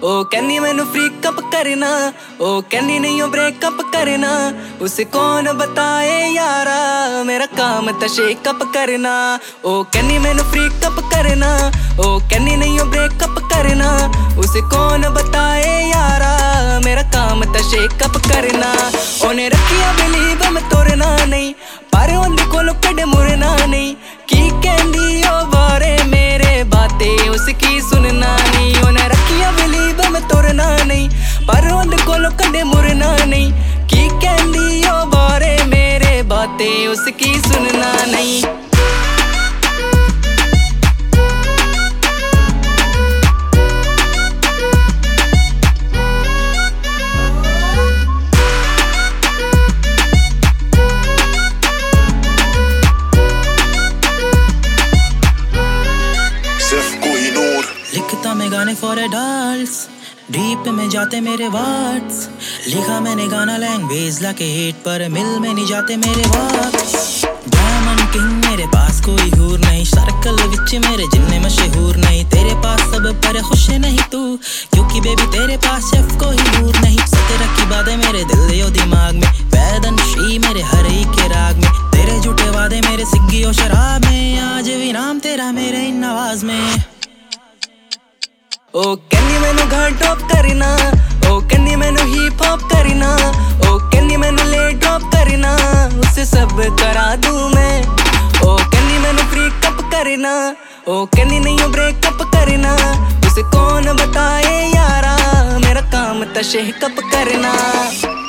ओ कहनी मैनू फ्रीकअप करना, ओ कहनी नहीं ओ ब्रेकअप करना। उसे कौन बताए यारा, मेरा काम था शेकअप करना। ओ कहनी मैनू फ्रीकअप करना, ओ कहनी नहीं ओ ब्रेकअप करना। उसे कौन बताए यारा, मेरा काम था शेकअप करना। ओने रखिया बिलीव मैं तोड़ना नहीं, पर उन्हें कोल कड़े मुड़ना नहीं। की कहंदी ओ बारे मेरे बातें उसकी सुनना नहीं। उन्हें रखिया बिलीव मैं तोड़ना नहीं, पर उन्हें कोल कड़े मुड़ना नहीं। की कहंदी ओ बारे मेरे बातें उसकी सुनना नहीं। लिखता मैं गाने फॉर एडल्ट्स, डीप में जाते मेरे वर्ड्स। लिखा मैंने गाना लैंग्वेज लाके हेट, पर मिल में नहीं जाते मेरे वर्ड्स। डायमंड किंग मेरे पास कोई हूर नहीं, सर्कल विच मेरे जिन्ने मशहूर नहीं। तेरे पास सब पर खुश नहीं तू, क्योंकि बेबी तेरे पास शेफ कोई हूर नहीं। सत्य रखी बातें मेरे दिल यो दिमाग में, वैदन श्री मेरे हर एक के राग में। तेरे झूठे वादे मेरे सिग्गी और शराब में, आज भी नाम तेरा मेरे इन आवाज में। ओ कहनी मैनू घर ड्रॉप करना, ओ कहनी मैनू हिप हॉप करना। ओ कहनी मैनू ले ड्रॉप करना, उससे सब करा दूं मैं। ओ कहनी मैनू फ्रीकअप करना, ओ कहनी नहीं ओ ब्रेकअप करना। उसे कौन बताए यारा, मेरा काम था शेकअप करना।